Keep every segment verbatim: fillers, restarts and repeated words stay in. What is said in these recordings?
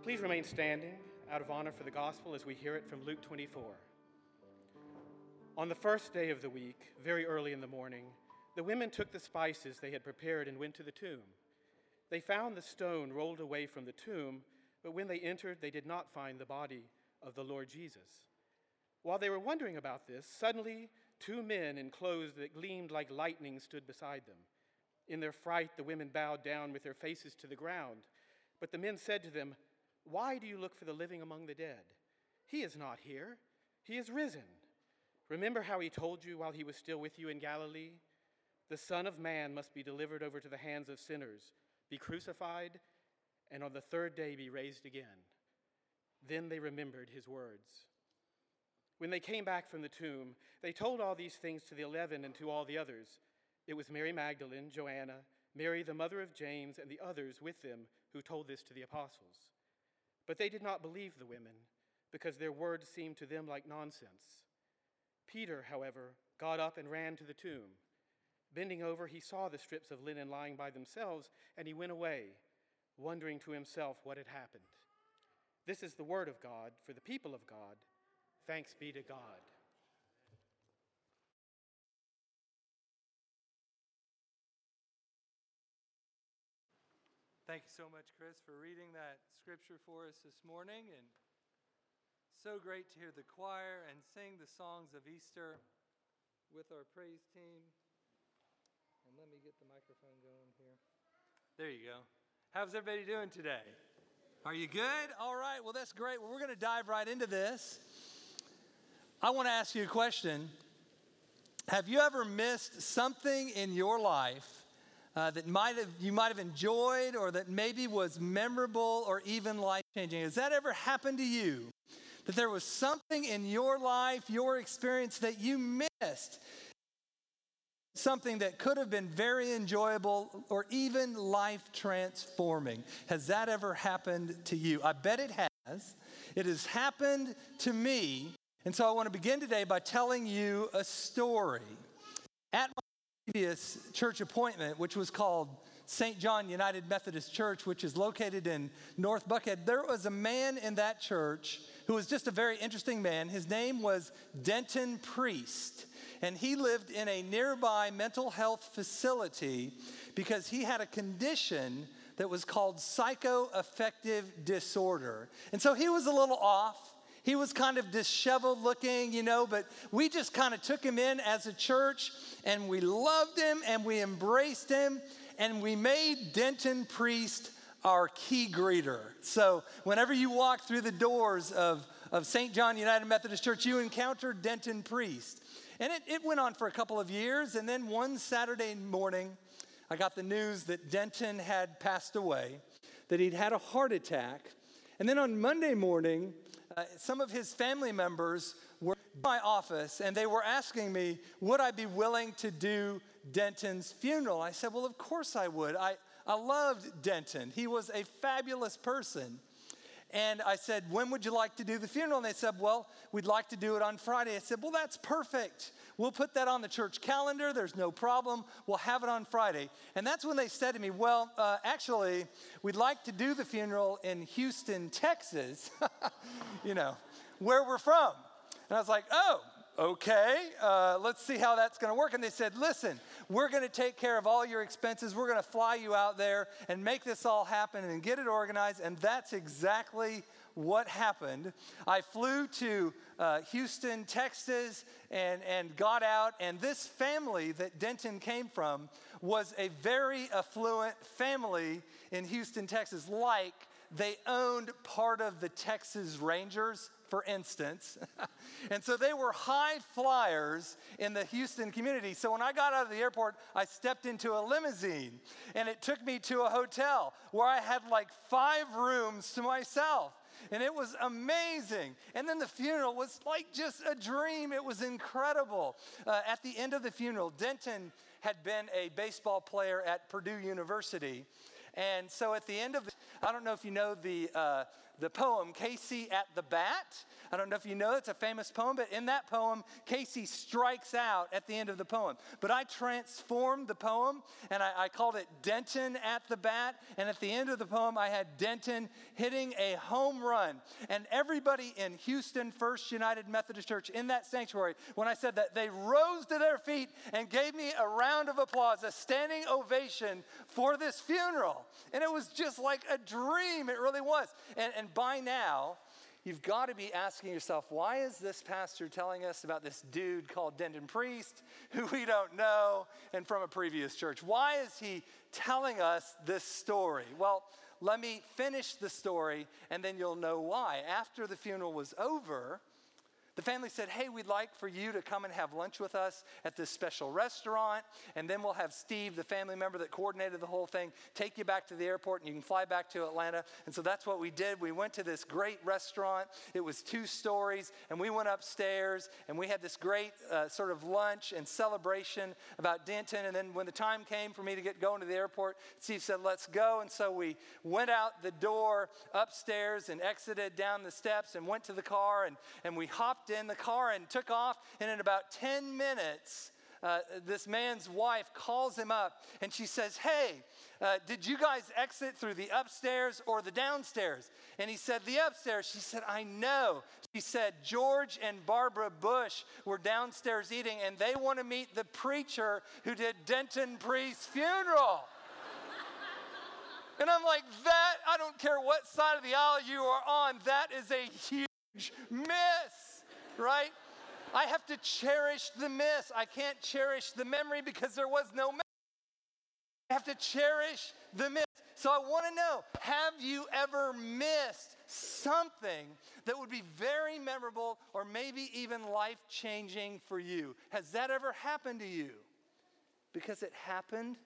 Please remain standing out of honor for the gospel as we hear it from Luke twenty-four. On the first day of the week, very early in the morning, the women took the spices they had prepared and went to the tomb. They found the stone rolled away from the tomb, but when they entered, they did not find the body of the Lord Jesus. While they were wondering about this, suddenly two men in clothes that gleamed like lightning stood beside them. In their fright, the women bowed down with their faces to the ground. But the men said to them, "Why do you look for the living among the dead? He is not here. He is risen. Remember how he told you while he was still with you in Galilee? The Son of Man must be delivered over to the hands of sinners, be crucified, and on the third day be raised again." Then they remembered his words. When they came back from the tomb, they told all these things to the eleven and to all the others. It was Mary Magdalene, Joanna, Mary the mother of James, and the others with them who told this to the apostles. But they did not believe the women, because their words seemed to them like nonsense. Peter, however, got up and ran to the tomb. Bending over, he saw the strips of linen lying by themselves, and he went away, wondering to himself what had happened. This is the word of God for the people of God. Thanks be to God. Thank you so much, Chris, for reading that scripture for us this morning. And so great to hear the choir and sing the songs of Easter with our praise team. And let me get the microphone going here. There you go. How's everybody doing today? Are you good? All right. Well, that's great. Well, we're going to dive right into this. I want to ask you a question. Have you ever missed something in your life Uh, that might have you might have enjoyed, or that maybe was memorable or even life-changing? Has that ever happened to you? That there was something in your life, your experience, that you missed? Something that could have been very enjoyable or even life-transforming. Has that ever happened to you? I bet it has. It has happened to me. And so I want to begin today by telling you a story. At my previous church appointment, which was called Saint John United Methodist Church, which is located in North Buckhead, there was a man in that church who was just a very interesting man. His name was Denton Priest, and he lived in a nearby mental health facility because he had a condition that was called psychoaffective disorder. And so he was a little off. He was kind of disheveled looking, you know, but we just kind of took him in as a church, and we loved him and we embraced him, and we made Denton Priest our key greeter. So whenever you walk through the doors of, of Saint John United Methodist Church, you encountered Denton Priest. And it, it went on for a couple of years, and then one Saturday morning, I got the news that Denton had passed away, that he'd had a heart attack. And then on Monday morning, Uh, some of his family members were in my office, and they were asking me, would I be willing to do Denton's funeral? I said, well, of course I would. I, I loved Denton. He was a fabulous person. And I said, when would you like to do the funeral? And they said, well, we'd like to do it on Friday. I said, well, that's perfect. We'll put that on the church calendar. There's no problem. We'll have it on Friday. And that's when they said to me, well, uh, actually, we'd like to do the funeral in Houston, Texas, you know, where we're from. And I was like, oh, okay, uh, let's see how that's going to work. And they said, listen, we're going to take care of all your expenses. We're going to fly you out there and make this all happen and get it organized. And that's exactly what happened. I flew to uh, Houston, Texas, and, and got out. And this family that Denton came from was a very affluent family in Houston, Texas. Like they owned part of the Texas Rangers, for instance. And so they were high flyers in the Houston community. So when I got out of the airport, I stepped into a limousine, and it took me to a hotel where I had like five rooms to myself. And it was amazing. And then the funeral was like just a dream. It was incredible. Uh, at the end of the funeral, Denton had been a baseball player at Purdue University. And so at the end of, I don't know if you know the uh, the poem, Casey at the Bat. I don't know if you know, it's a famous poem, but in that poem, Casey strikes out at the end of the poem. But I transformed the poem, and I, I called it Denton at the Bat. And at the end of the poem, I had Denton hitting a home run. And everybody in Houston First United Methodist Church in that sanctuary, when I said that, they rose to their feet and gave me a round of applause, a standing ovation for this funeral. And it was just like a dream. It really was. And, and by now, you've got to be asking yourself, why is this pastor telling us about this dude called Denton Priest, who we don't know, and from a previous church? Why is he telling us this story? Well, let me finish the story, and then you'll know why. After the funeral was over, the family said, hey, we'd like for you to come and have lunch with us at this special restaurant, and then we'll have Steve, the family member that coordinated the whole thing, take you back to the airport, and you can fly back to Atlanta. And so that's what we did. We went to this great restaurant. It was two stories, and we went upstairs, and we had this great uh, sort of lunch and celebration about Denton. And then when the time came for me to get going to the airport, Steve said, let's go. And so we went out the door upstairs and exited down the steps and went to the car, and, and we hopped in the car and took off. And in about ten minutes, uh, this man's wife calls him up and she says, hey, uh, did you guys exit through the upstairs or the downstairs? And he said, the upstairs. She said, I know. She said, George and Barbara Bush were downstairs eating, and they want to meet the preacher who did Denton Priest's funeral. And I'm like, that, I don't care what side of the aisle you are on, that is a huge miss. Right? I have to cherish the miss. I can't cherish the memory because there was no memory. I have to cherish the miss. So I want to know, have you ever missed something that would be very memorable or maybe even life-changing for you? Has that ever happened to you? Because it happened,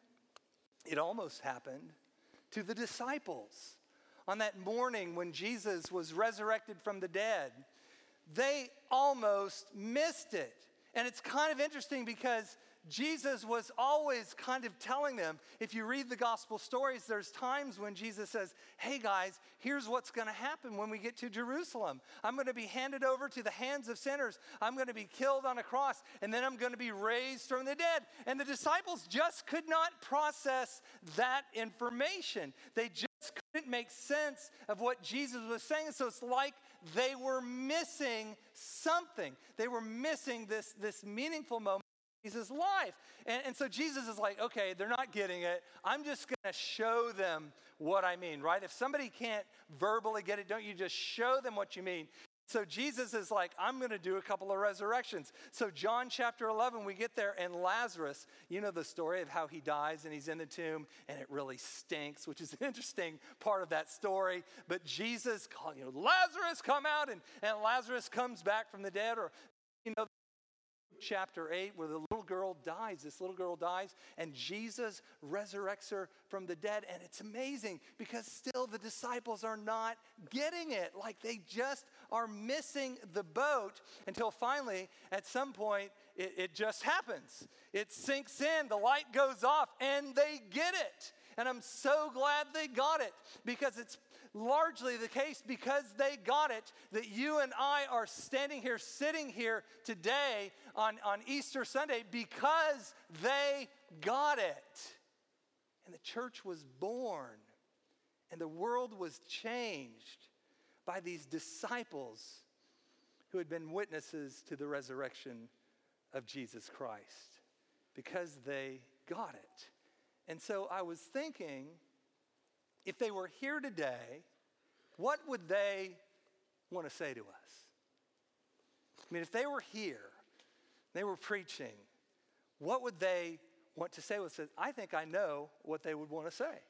it almost happened to the disciples. On that morning when Jesus was resurrected from the dead, they almost missed it. And it's kind of interesting because Jesus was always kind of telling them, if you read the gospel stories, there's times when Jesus says, hey guys, here's what's going to happen when we get to Jerusalem. I'm going to be handed over to the hands of sinners. I'm going to be killed on a cross, and then I'm going to be raised from the dead. And the disciples just could not process that information. They just couldn't make sense of what Jesus was saying. So it's like they were missing something. They were missing this, this meaningful moment in Jesus' life. And, and so Jesus is like, okay, they're not getting it. I'm just going to show them what I mean, right? If somebody can't verbally get it, don't you just show them what you mean? So Jesus is like, I'm going to do a couple of resurrections. So John chapter eleven, we get there, and Lazarus, you know the story of how he dies and he's in the tomb and it really stinks, which is an interesting part of that story. But Jesus called, you know, Lazarus, come out, and, and Lazarus comes back from the dead. Or, you know, chapter eight, where the little girl dies. This little girl dies, and Jesus resurrects her from the dead. And it's amazing because still the disciples are not getting it. Like they just are missing the boat until finally, at some point, it, it just happens. It sinks in, the light goes off, and they get it. And I'm so glad they got it, because it's largely the case because they got it that you and I are standing here, sitting here today on, on Easter Sunday because they got it. And the church was born, and the world was changed by these disciples who had been witnesses to the resurrection of Jesus Christ because they got it. And so I was thinking, if they were here today, what would they want to say to us? I mean, if they were here, they were preaching, what would they want to say? Well, I think I know what they would want to say.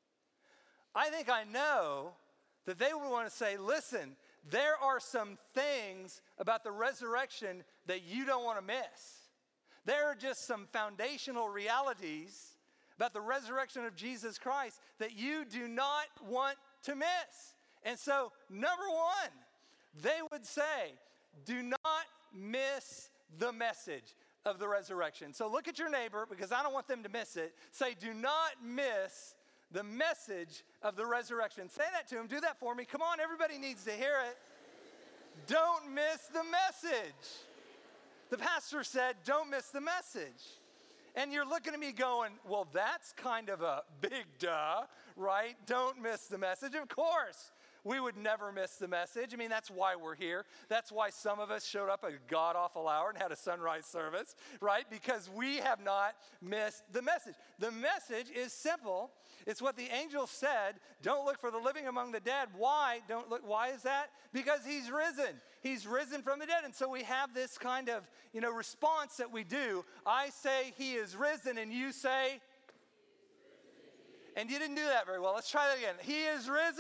I think I know that they would want to say, listen, there are some things about the resurrection that you don't want to miss. There are just some foundational realities about the resurrection of Jesus Christ that you do not want to miss. And so, number one, they would say, do not miss the message of the resurrection. So look at your neighbor, because I don't want them to miss it. Say, do not miss the message of the resurrection. Say that to him. Do that for me. Come on, everybody needs to hear it. Don't miss the message. The pastor said, don't miss the message. And you're looking at me going, well, that's kind of a big duh, right? Don't miss the message. Of course, we would never miss the message. I mean, that's why we're here. That's why some of us showed up a god-awful hour and had a sunrise service, right? Because we have not missed the message. The message is simple. It's what the angel said. Don't look for the living among the dead. Why? Don't look. Why is that? Because he's risen. He's risen from the dead. And so we have this kind of, you know, response that we do. I say he is risen, and you say, and you didn't do that very well. Let's try that again. He is risen.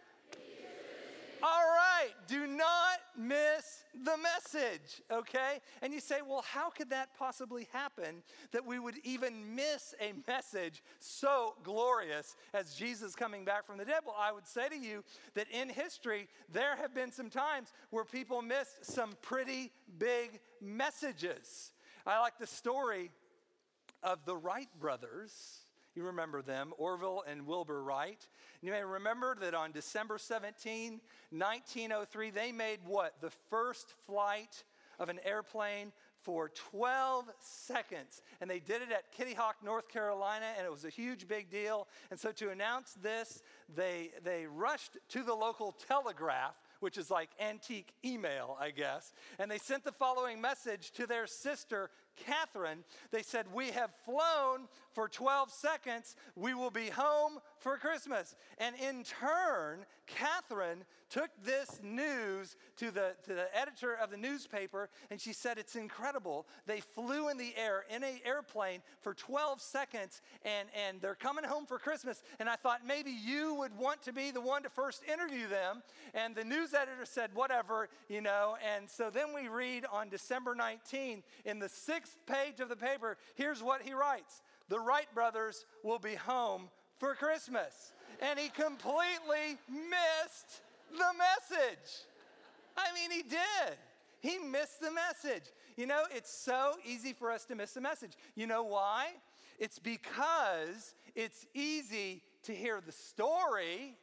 All right, do not miss the message, okay? And you say, well, how could that possibly happen that we would even miss a message so glorious as Jesus coming back from the dead? Well, I would say to you that in history, there have been some times where people missed some pretty big messages. I like the story of the Wright brothers. You remember them, Orville and Wilbur Wright. You may remember that on December seventeenth, nineteen oh three, they made what? The first flight of an airplane for twelve seconds. And they did it at Kitty Hawk, North Carolina, and it was a huge big deal. And so to announce this, they, they rushed to the local telegraph, which is like antique email, I guess. And they sent the following message to their sister, Catherine. They said, we have flown for twelve seconds. We will be home for Christmas. And in turn, Catherine took this news to the, to the editor of the newspaper, and she said, it's incredible. They flew in the air in an airplane for twelve seconds, and, and they're coming home for Christmas. And I thought maybe you would want to be the one to first interview them. And the news editor said, whatever, you know. And so then we read on December nineteenth, in the sixth page of the paper, here's what he writes. The Wright brothers will be home for Christmas. And he completely missed the message. I mean, he did. He missed the message. You know, it's so easy for us to miss the message. You know why? It's because it's easy to hear the story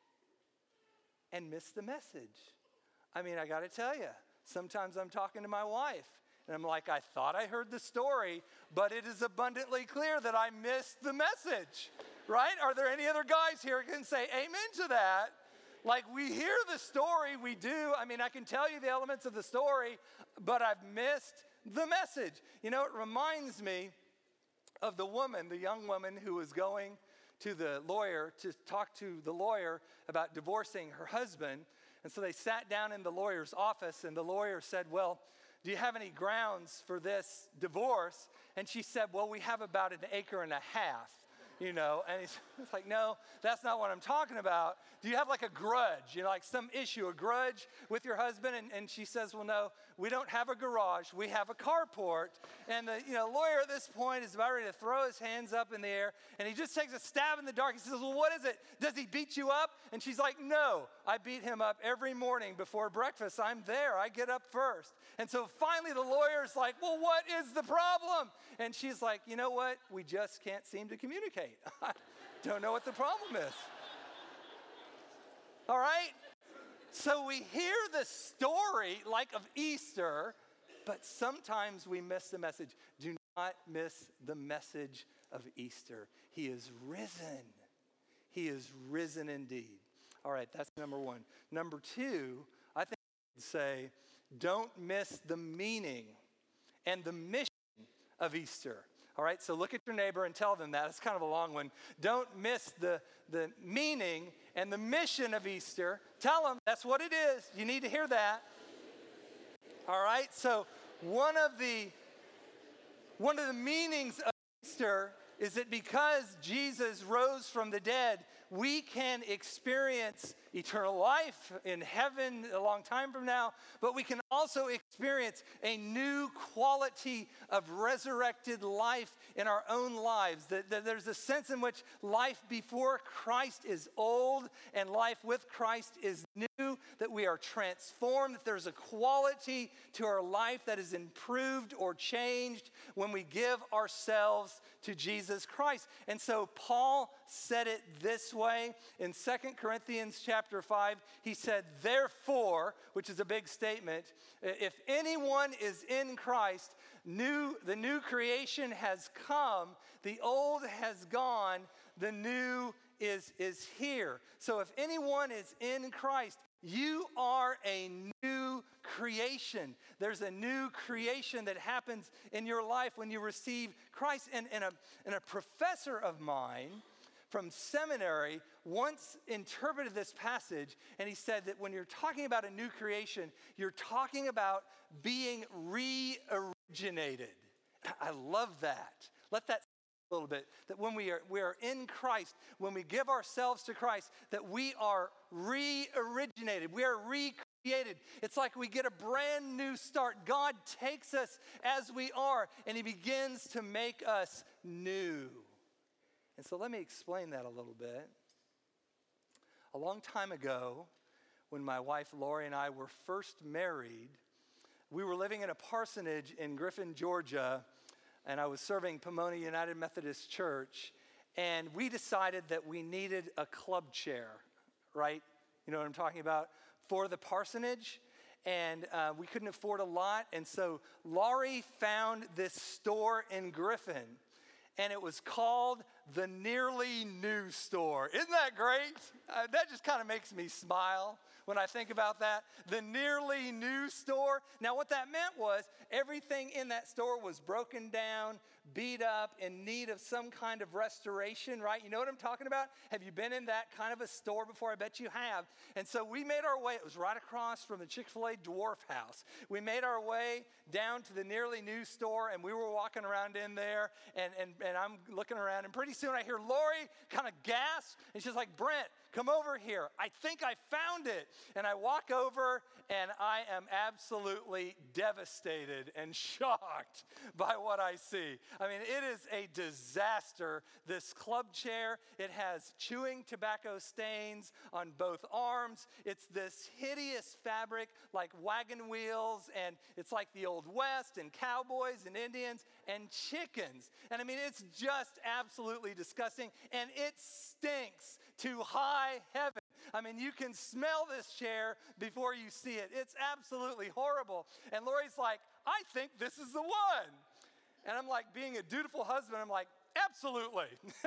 and miss the message. I mean, I got to tell you, sometimes I'm talking to my wife, and I'm like, I thought I heard the story, but it is abundantly clear that I missed the message, right? Are there any other guys here who can say amen to that? Like, we hear the story, we do. I mean, I can tell you the elements of the story, but I've missed the message. You know, it reminds me of the woman, the young woman who was going to the lawyer to talk to the lawyer about divorcing her husband. And so they sat down in the lawyer's office, and the lawyer said, well, do you have any grounds for this divorce? And she said, well, we have about an acre and a half, you know. And he's, he's like, no, that's not what I'm talking about. Do you have like a grudge, you know, like some issue, a grudge with your husband? And, and she says, well, no, we don't have a garage. We have a carport. And the you know, lawyer at this point is about ready to throw his hands up in the air. And he just takes a stab in the dark. He says, well, what is it? Does he beat you up? And she's like, no, I beat him up every morning before breakfast. I'm there. I get up first. And so finally the lawyer's like, well, what is the problem? And she's like, you know what? We just can't seem to communicate. I don't know what the problem is. All right? So we hear the story like of Easter, but sometimes we miss the message. Do not miss the message of Easter. He is risen. He is risen indeed. All right, that's number one. Number two, I think I'd say, don't miss the meaning and the mission of Easter. All right, so look at your neighbor and tell them that. It's kind of a long one. Don't miss the, the meaning and the mission of Easter. Tell them that's what it is. You need to hear that. All right, so one of the, one of the meanings of Easter is that because Jesus rose from the dead, we can experience eternal life in heaven a long time from now, but we can also experience a new quality of resurrected life in our own lives. That, that there's a sense in which life before Christ is old and life with Christ is new, that we are transformed, that there's a quality to our life that is improved or changed when we give ourselves to Jesus Jesus Christ. And so Paul said it this way in Second Corinthians chapter five. He said, therefore, which is a big statement, if anyone is in Christ, new, the new creation has come, the old has gone, the new is, is here. So if anyone is in Christ, you are a new creation. There's a new creation that happens in your life when you receive Christ. And, and, a, and a professor of mine from seminary once interpreted this passage, and he said that when you're talking about a new creation, you're talking about being re-originated. I love that. Let that a little bit, that when we are we are in Christ, when we give ourselves to Christ, that we are re-originated, we are recreated. It's like we get a brand new start. God takes us as we are, and he begins to make us new. And so let me explain that a little bit. A long time ago, when my wife Lori and I were first married, we were living in a parsonage in Griffin, Georgia, and I was serving Pomona United Methodist Church, and we decided that we needed a club chair, right? You know what I'm talking about? For the parsonage, and uh, we couldn't afford a lot, and so Laurie found this store in Griffin, and it was called the Nearly New Store. Isn't that great? Uh, that just kind of makes me smile when I think about that. The Nearly New Store. Now, what that meant was everything in that store was broken down, beat up, in need of some kind of restoration, right? You know what I'm talking about? Have you been in that kind of a store before? I bet you have. And so we made our way. It was right across from the Chick-fil-A Dwarf House. We made our way down to the Nearly New Store, and we were walking around in there, and, and, and I'm looking around, and pretty soon I hear Lori kind of gasp, and she's like, Brent, come over here. I think I found it. And I walk over, and I am absolutely devastated and shocked by what I see. I mean, it is a disaster. This club chair, it has chewing tobacco stains on both arms. It's this hideous fabric like wagon wheels, and it's like the Old West and cowboys and Indians and chickens. And I mean, it's just absolutely disgusting, and it stinks to high heaven. I mean, you can smell this chair before you see it. It's absolutely horrible. And Lori's like, I think this is the one. And I'm like, being a dutiful husband, I'm like, absolutely.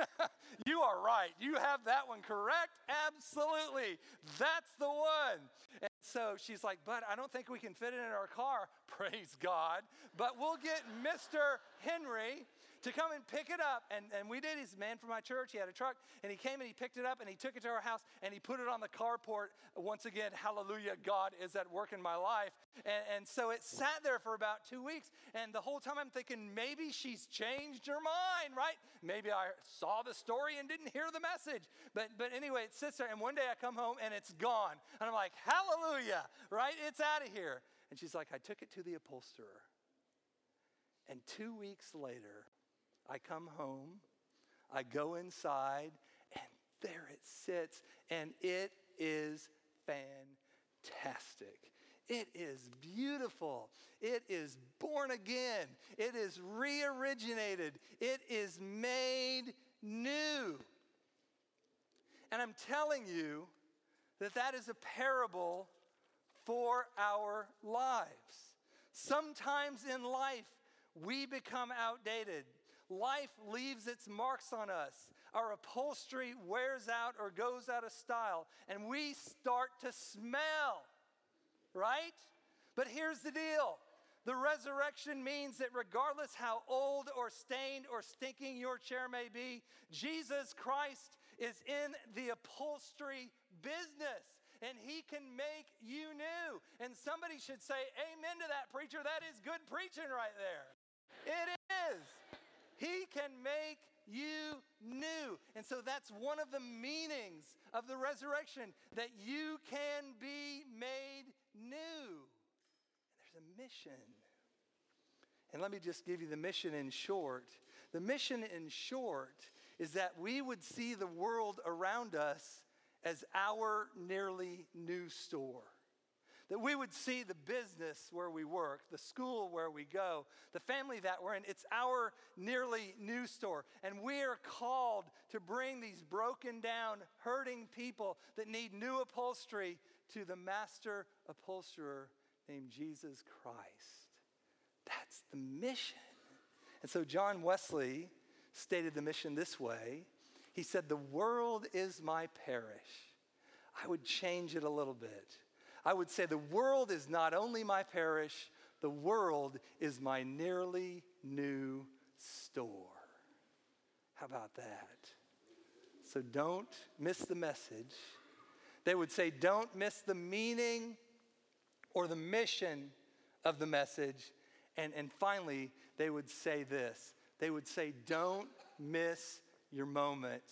You are right. You have that one correct. Absolutely. That's the one. And so she's like, but I don't think we can fit it in our car. Praise God. But we'll get Mister Henry to come and pick it up. And, and we did. He's a man from my church. He had a truck, and he came and he picked it up, and he took it to our house, and he put it on the carport. Once again, hallelujah, God is at work in my life. And, and so it sat there for about two weeks, and the whole time I'm thinking, maybe she's changed her mind, right? Maybe I saw the story and didn't hear the message. But, but anyway, it sits there, and one day I come home, and it's gone. And I'm like, hallelujah, right? It's out of here. And she's like, I took it to the upholsterer. And two weeks later, I come home, I go inside, and there it sits, and it is fantastic. It is beautiful. It is born again. It is re-originated. It is made new. And I'm telling you that that is a parable for our lives. Sometimes in life, we become outdated. Life leaves its marks on us. Our upholstery wears out or goes out of style, and we start to smell, right? But here's the deal. The resurrection means that regardless how old or stained or stinking your chair may be, Jesus Christ is in the upholstery business, and he can make you new. And somebody should say, amen to that, preacher. That is good preaching right there. It is. He can make you new. And so that's one of the meanings of the resurrection, that you can be made new. And there's a mission. And let me just give you the mission in short. The mission in short is that we would see the world around us as our nearly new store. That we would see the business where we work, the school where we go, the family that we're in. It's our nearly new store. And we are called to bring these broken down, hurting people that need new upholstery to the master upholsterer named Jesus Christ. That's the mission. And so John Wesley stated the mission this way. He said, the world is my parish. I would change it a little bit. I would say the world is not only my parish, the world is my nearly new store. How about that? So don't miss the message. They would say, don't miss the meaning or the mission of the message. And, and finally, they would say this. They would say, don't miss your moment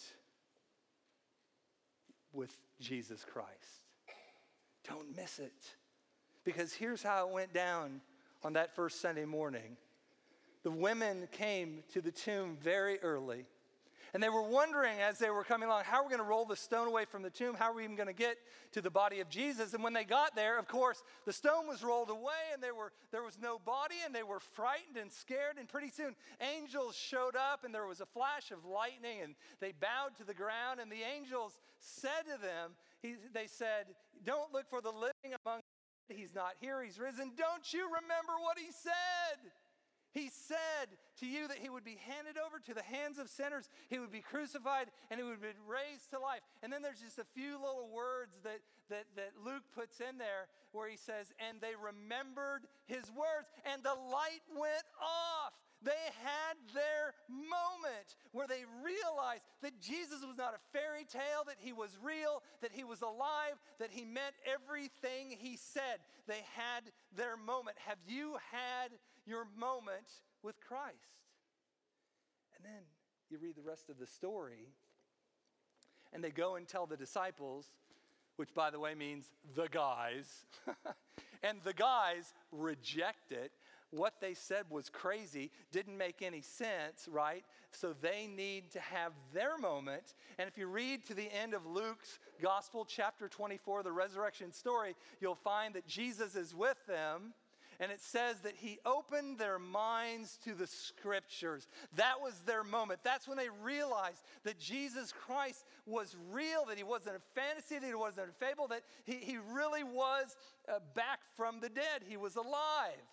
with Jesus Christ. Don't miss it. Because here's how it went down on that first Sunday morning. The women came to the tomb very early. And they were wondering as they were coming along, how are we going to roll the stone away from the tomb? How are we even going to get to the body of Jesus? And when they got there, of course, the stone was rolled away and there, were, there was no body and they were frightened and scared. And pretty soon, angels showed up and there was a flash of lightning and they bowed to the ground. And the angels said to them, he, they said, don't look for the living among the dead. He's not here, he's risen. Don't you remember what he said? He said to you that he would be handed over to the hands of sinners. He would be crucified and he would be raised to life. And then there's just a few little words that, that, that Luke puts in there where he says, and they remembered his words and the light went off. They had their moment where they realized that Jesus was not a fairy tale, that he was real, that he was alive, that he meant everything he said. They had their moment. Have you had your moment with Christ? And then you read the rest of the story, and they go and tell the disciples, which by the way means the guys, and the guys reject it. What they said was crazy, didn't make any sense, right? So they need to have their moment. And if you read to the end of Luke's Gospel, chapter twenty-four, the resurrection story, you'll find that Jesus is with them. And it says that he opened their minds to the scriptures. That was their moment. That's when they realized that Jesus Christ was real, that he wasn't a fantasy, that he wasn't a fable, that he, he really was uh, back from the dead. He was alive.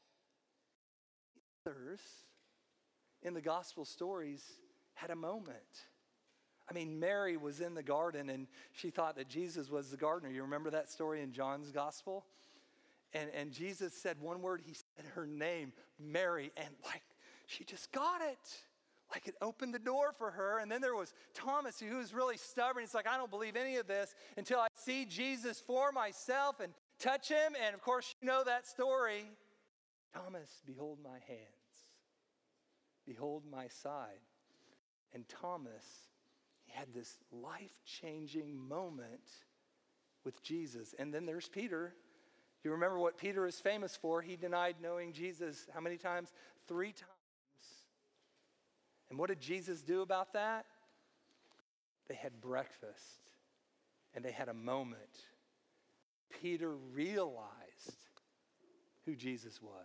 Others in the gospel stories had a moment. I mean, Mary was in the garden and she thought that Jesus was the gardener. You remember that story in John's gospel? And, and Jesus said one word, he said her name, Mary, and like she just got it. Like it opened the door for her. And then there was Thomas, who was really stubborn. He's like, I don't believe any of this until I see Jesus for myself and touch him. And of course, you know that story. Thomas, behold my hands. Behold my side. And Thomas, he had this life-changing moment with Jesus. And then there's Peter. You remember what Peter is famous for? He denied knowing Jesus how many times? Three times. And what did Jesus do about that? They had breakfast and they had a moment. Peter realized who Jesus was.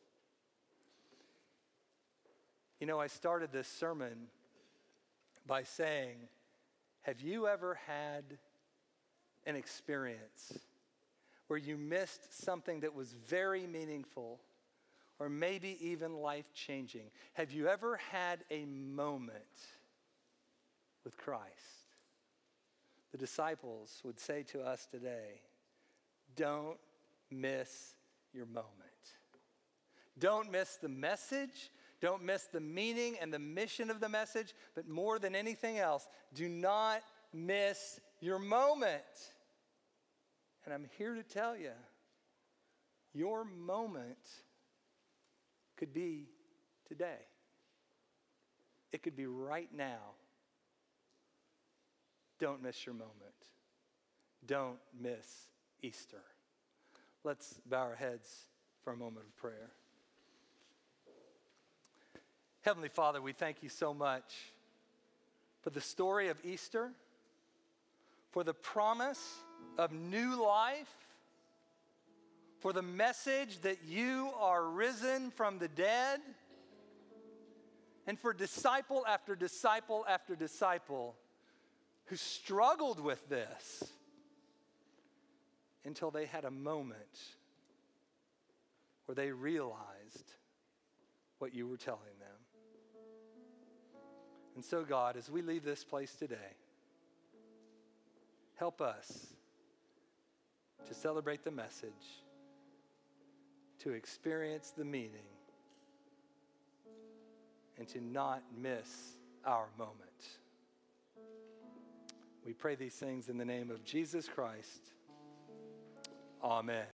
You know, I started this sermon by saying, have you ever had an experience where you missed something that was very meaningful or maybe even life-changing? Have you ever had a moment with Christ? The disciples would say to us today, don't miss your moment. Don't miss the message. Don't miss the meaning and the mission of the message. But more than anything else, do not miss your moment. And I'm here to tell you, your moment could be today. It could be right now. Don't miss your moment. Don't miss Easter. Let's bow our heads for a moment of prayer. Heavenly Father, we thank you so much for the story of Easter, for the promise of new life, for the message that you are risen from the dead, and for disciple after disciple after disciple who struggled with this until they had a moment where they realized what you were telling them. And so, God, as we leave this place today, help us to celebrate the message, to experience the meaning, and to not miss our moment. We pray these things in the name of Jesus Christ. Amen.